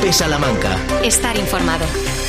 COPE Salamanca. Estar informado.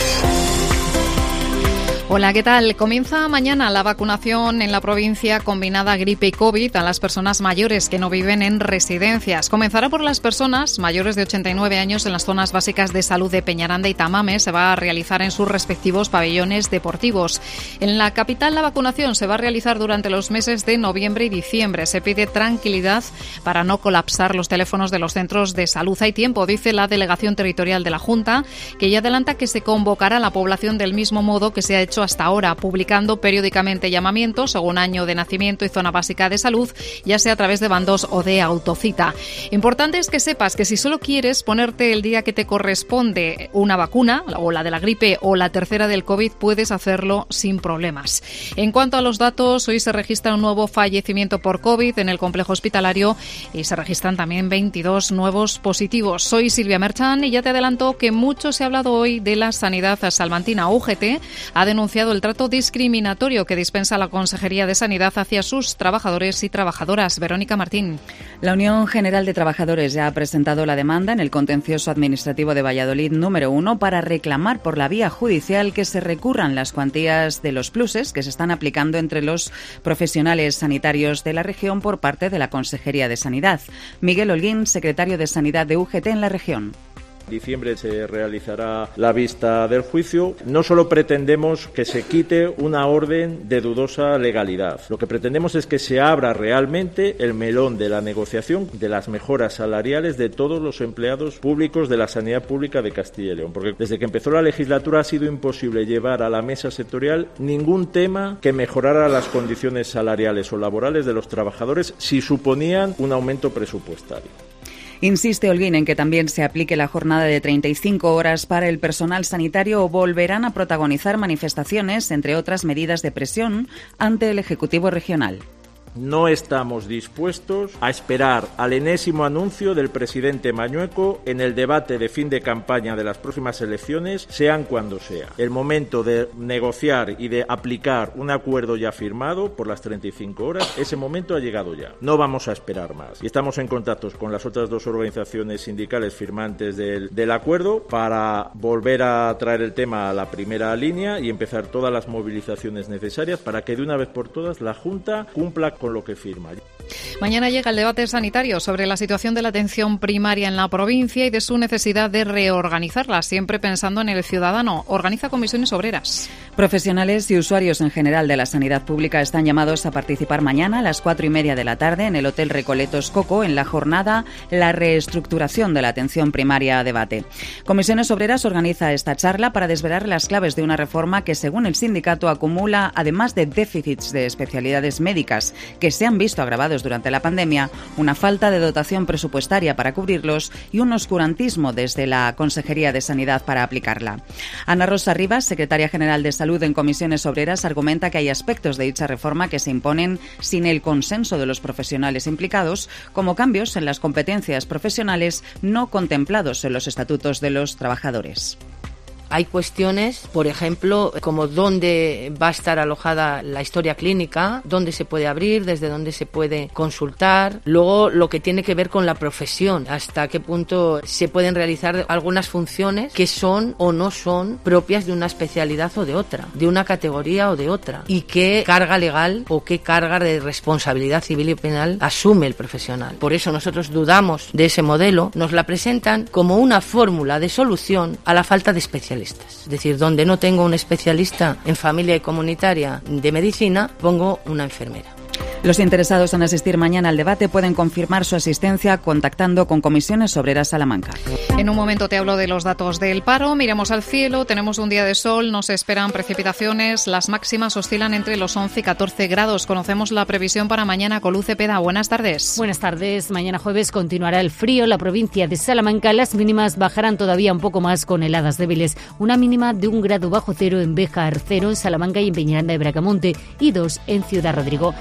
Hola, ¿qué tal? Comienza mañana la vacunación en la provincia combinada gripe y COVID a las personas mayores que no viven en residencias. Comenzará por las personas mayores de 89 años en las zonas básicas de salud de Peñaranda y Tamames. Se va a realizar en sus respectivos pabellones deportivos. En la capital la vacunación se va a realizar durante los meses de noviembre y diciembre. Se pide tranquilidad para no colapsar los teléfonos de los centros de salud. Hay tiempo, dice la Delegación Territorial de la Junta, que ya adelanta que se convocará a la población del mismo modo que se ha hecho hasta ahora, publicando periódicamente llamamientos según año de nacimiento y zona básica de salud, ya sea a través de bandos o de autocita. Importante es que sepas que si solo quieres ponerte el día que te corresponde una vacuna, o la de la gripe o la tercera del COVID, puedes hacerlo sin problemas. En cuanto a los datos, hoy se registra un nuevo fallecimiento por COVID en el complejo hospitalario y se registran también 22 nuevos positivos. Soy Silvia Merchan y ya te adelanto que mucho se ha hablado hoy de la sanidad salmantina. UGT ha denunciado el trato discriminatorio que dispensa la Consejería de Sanidad hacia sus trabajadores y trabajadoras. Verónica Martín. La Unión General de Trabajadores ya ha presentado la demanda en el Contencioso Administrativo de Valladolid número 1 para reclamar por la vía judicial que se recurran las cuantías de los pluses que se están aplicando entre los profesionales sanitarios de la región por parte de la Consejería de Sanidad. Miguel Holguín, secretario de Sanidad de UGT en la región. En diciembre se realizará la vista del juicio. No solo pretendemos que se quite una orden de dudosa legalidad. Lo que pretendemos es que se abra realmente el melón de la negociación de las mejoras salariales de todos los empleados públicos de la sanidad pública de Castilla y León. Porque desde que empezó la legislatura ha sido imposible llevar a la mesa sectorial ningún tema que mejorara las condiciones salariales o laborales de los trabajadores si suponían un aumento presupuestario. Insiste Holguín en que también se aplique la jornada de 35 horas para el personal sanitario o volverán a protagonizar manifestaciones, entre otras medidas de presión, ante el Ejecutivo Regional. No estamos dispuestos a esperar al enésimo anuncio del presidente Mañueco en el debate de fin de campaña de las próximas elecciones, sean cuando sea. El momento de negociar y de aplicar un acuerdo ya firmado por las 35 horas, ese momento ha llegado ya. No vamos a esperar más. Y estamos en contactos con las otras dos organizaciones sindicales firmantes del acuerdo para volver a traer el tema a la primera línea y empezar todas las movilizaciones necesarias para que de una vez por todas la Junta cumpla con lo que firma. Mañana llega el debate sanitario sobre la situación de la atención primaria en la provincia y de su necesidad de reorganizarla, siempre pensando en el ciudadano. Organiza comisiones obreras. Profesionales y usuarios en general de la sanidad pública están llamados a participar mañana a las 4:30 de la tarde en el Hotel Recoletos Coco en la jornada La reestructuración de la atención primaria a debate. Comisiones Obreras organiza esta charla para desvelar las claves de una reforma que, según el sindicato, acumula, además de déficits de especialidades médicas que se han visto agravados durante la pandemia, una falta de dotación presupuestaria para cubrirlos y un oscurantismo desde la Consejería de Sanidad para aplicarla. Ana Rosa Rivas, secretaria general de Salud en Comisiones Obreras, argumenta que hay aspectos de dicha reforma que se imponen sin el consenso de los profesionales implicados, como cambios en las competencias profesionales no contemplados en los estatutos de los trabajadores. Hay cuestiones, por ejemplo, como dónde va a estar alojada la historia clínica, dónde se puede abrir, desde dónde se puede consultar. Luego, lo que tiene que ver con la profesión, hasta qué punto se pueden realizar algunas funciones que son o no son propias de una especialidad o de otra, de una categoría o de otra. Y qué carga legal o qué carga de responsabilidad civil y penal asume el profesional. Por eso nosotros dudamos de ese modelo. Nos la presentan como una fórmula de solución a la falta de especialistas. Es decir, donde no tengo un especialista en familia y comunitaria de medicina, pongo una enfermera. Los interesados en asistir mañana al debate pueden confirmar su asistencia contactando con Comisiones Obreras Salamanca. En un momento te hablo de los datos del paro. Miramos al cielo, tenemos un día de sol, no se esperan precipitaciones, las máximas oscilan entre los 11 y 14 grados. Conocemos la previsión para mañana con Luz Cepeda. Buenas tardes. Buenas tardes. Mañana jueves continuará el frío en la provincia de Salamanca. Las mínimas bajarán todavía un poco más con heladas débiles. Una mínima de 1 grado bajo cero en Béjar, 0 en Salamanca y en Peñaranda de Bracamonte y 2 en Ciudad Rodrigo. Predominante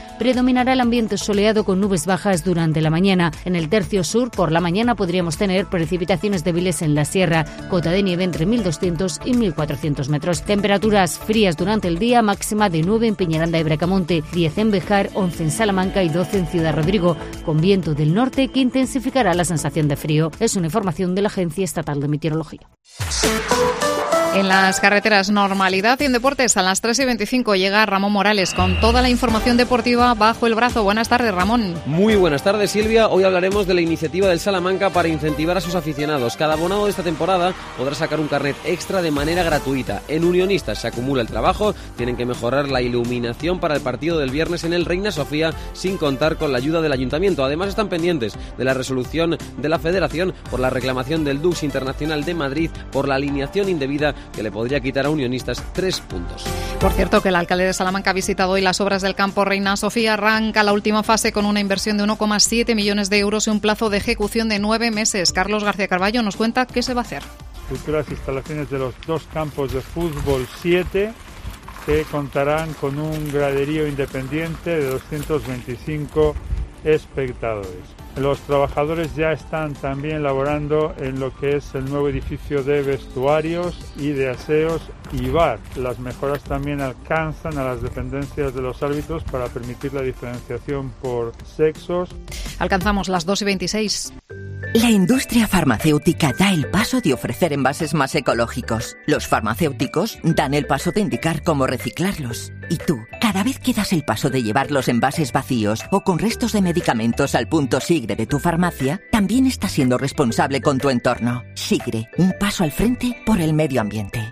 predominará el ambiente soleado con nubes bajas durante la mañana. En el tercio sur, por la mañana podríamos tener precipitaciones débiles en la sierra, cota de nieve entre 1.200 y 1.400 metros. Temperaturas frías durante el día, máxima de 9 en Peñaranda y Bracamonte, 10 en Béjar, 11 en Salamanca y 12 en Ciudad Rodrigo, con viento del norte que intensificará la sensación de frío. Es una información de la Agencia Estatal de Meteorología. En las carreteras, normalidad y en deportes. A las 3:25 llega Ramón Morales con toda la información deportiva bajo el brazo. Buenas tardes, Ramón. Muy buenas tardes, Silvia. Hoy hablaremos de la iniciativa del Salamanca para incentivar a sus aficionados. Cada abonado de esta temporada podrá sacar un carnet extra de manera gratuita. En Unionistas se acumula el trabajo. Tienen que mejorar la iluminación para el partido del viernes en el Reina Sofía sin contar con la ayuda del Ayuntamiento. Además están pendientes de la resolución de la Federación por la reclamación del Dux Internacional de Madrid por la alineación indebida que le podría quitar a Unionistas 3 puntos. Por cierto, que el alcalde de Salamanca ha visitado hoy las obras del campo Reina Sofía. Arranca la última fase con una inversión de 1,7 millones de euros y un plazo de ejecución de 9 meses. Carlos García Carballo nos cuenta qué se va a hacer. Futuras instalaciones de los 2 campos de fútbol 7 que contarán con un graderío independiente de 225 espectadores. Los trabajadores ya están también laborando en lo que es el nuevo edificio de vestuarios y de aseos y bar. Las mejoras también alcanzan a las dependencias de los árbitros para permitir la diferenciación por sexos. Alcanzamos las 2:26. La industria farmacéutica da el paso de ofrecer envases más ecológicos. Los farmacéuticos dan el paso de indicar cómo reciclarlos. Y tú, cada vez que das el paso de llevar los envases vacíos o con restos de medicamentos al punto Sigre de tu farmacia, también estás siendo responsable con tu entorno. Sigre, un paso al frente por el medio ambiente.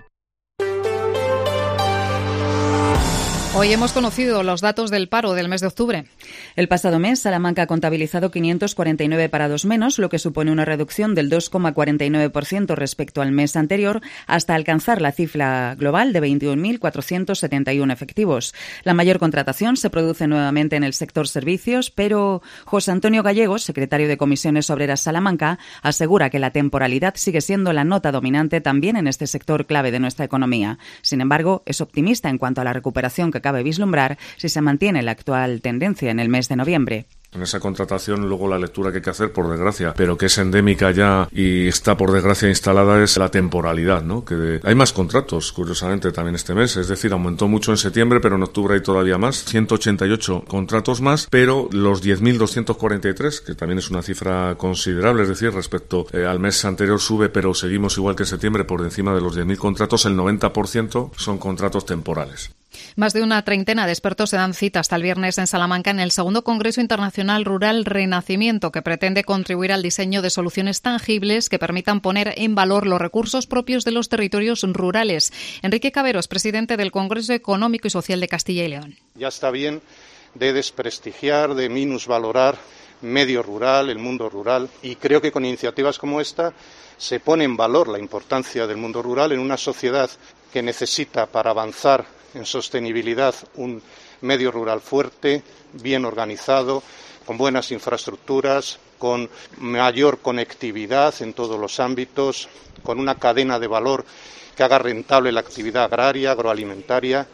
Hoy hemos conocido los datos del paro del mes de octubre. El pasado mes, Salamanca ha contabilizado 549 parados menos, lo que supone una reducción del 2,49% respecto al mes anterior, hasta alcanzar la cifra global de 21.471 efectivos. La mayor contratación se produce nuevamente en el sector servicios, pero José Antonio Gallegos, secretario de Comisiones Obreras Salamanca, asegura que la temporalidad sigue siendo la nota dominante también en este sector clave de nuestra economía. Sin embargo, es optimista en cuanto a la recuperación que cabe vislumbrar si se mantiene la actual tendencia en el mes de noviembre. En esa contratación, luego la lectura que hay que hacer, por desgracia, pero que es endémica ya y está por desgracia instalada, es la temporalidad, ¿no? Hay más contratos, curiosamente, también este mes, es decir, aumentó mucho en septiembre, pero en octubre hay todavía más, 188 contratos más, pero los 10.243, que también es una cifra considerable, es decir, respecto al mes anterior sube, pero seguimos igual que en septiembre, por encima de los 10.000 contratos, el 90% son contratos temporales. Más de una treintena de expertos se dan cita hasta el viernes en Salamanca en el segundo Congreso Internacional Rural Renacimiento, que pretende contribuir al diseño de soluciones tangibles que permitan poner en valor los recursos propios de los territorios rurales. Enrique Caberos, presidente del Congreso Económico y Social de Castilla y León. Ya está bien de desprestigiar, de minusvalorar medio rural, el mundo rural, y creo que con iniciativas como esta se pone en valor la importancia del mundo rural en una sociedad que necesita, para avanzar en sostenibilidad, un medio rural fuerte, bien organizado, con buenas infraestructuras, con mayor conectividad en todos los ámbitos, con una cadena de valor que haga rentable la actividad agraria, agroalimentaria.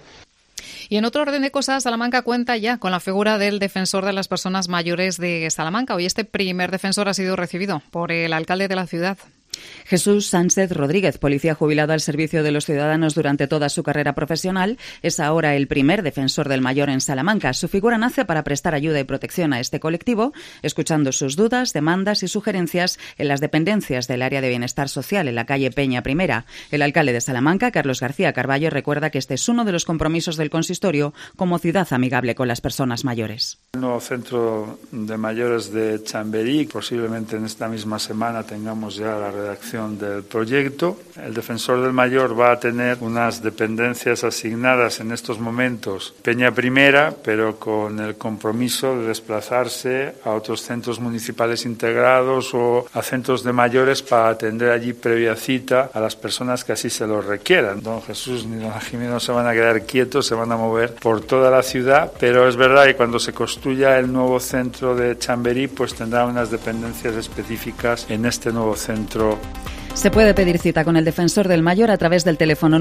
Y en otro orden de cosas, Salamanca cuenta ya con la figura del defensor de las personas mayores de Salamanca. Hoy este primer defensor ha sido recibido por el alcalde de la ciudad. Jesús Sánchez Rodríguez, policía jubilado al servicio de los ciudadanos durante toda su carrera profesional, es ahora el primer defensor del mayor en Salamanca. Su figura nace para prestar ayuda y protección a este colectivo, escuchando sus dudas, demandas y sugerencias en las dependencias del área de bienestar social en la calle Peña Primera. El alcalde de Salamanca, Carlos García Carballo, recuerda que este es uno de los compromisos del consistorio como ciudad amigable con las personas mayores. El nuevo centro de mayores de Chamberí, posiblemente en esta misma semana tengamos ya la redacción del proyecto. El defensor del mayor va a tener unas dependencias asignadas en estos momentos Peña Primera, pero con el compromiso de desplazarse a otros centros municipales integrados o a centros de mayores para atender allí previa cita a las personas que así se lo requieran. Don Jesús ni don Jimeno se van a quedar quietos, se van a mover por toda la ciudad, pero es verdad que cuando se construya el nuevo centro de Chamberí, pues tendrá unas dependencias específicas en este nuevo centro Chao. Se puede pedir cita con el Defensor del Mayor a través del teléfono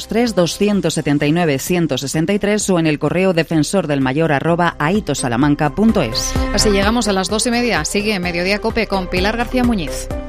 923-279-163 o en el correo defensordelmayor@aitosalamanca.es. Así llegamos a las 2:30. Sigue Mediodía COPE con Pilar García Muñiz.